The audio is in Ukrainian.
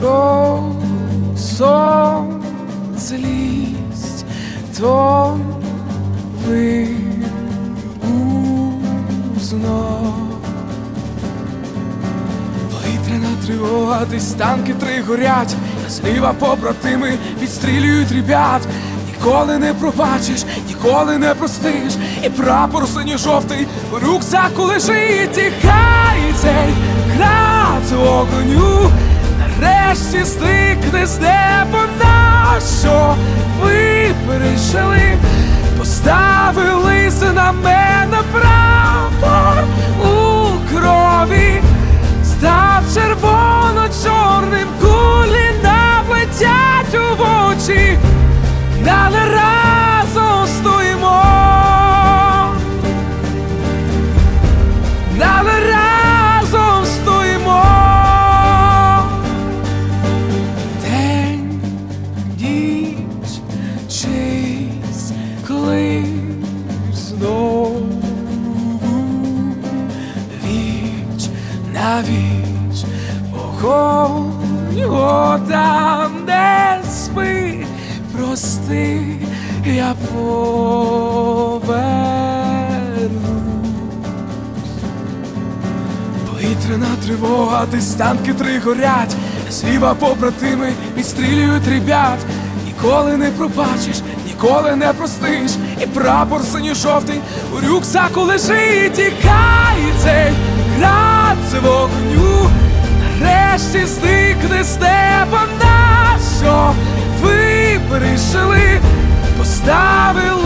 про сон, злість, то ви узнав. Повітряна тривога, десь танки три горять, а зліва побратими відстрілюють ребят. Ніколи не пробачиш, ніколи не простиш, і прапор синьо-жовтий у рюкзаку лежить. Тікай цей град з вогню, нарешті зникне з неба нас. Що ви перейшли, поставили на мене прапор у крові, став червоно-чорним, кулі наплетять у очі. Але разом стоїмо, але разом стоїмо. День, ніч, чийсь клич знову, віч на віч, вогонь, там, де спить. Прости, я повернусь. Повітряна тривога, десь танки три горять, зліва побратими відстрілюють ребят. Ніколи не пробачиш, ніколи не простиш, і прапор синьо-жовтий у рюкзаку лежить. Тікай цей град з вогню, нарешті зникне з неба нас. Що ви перейшли, поставили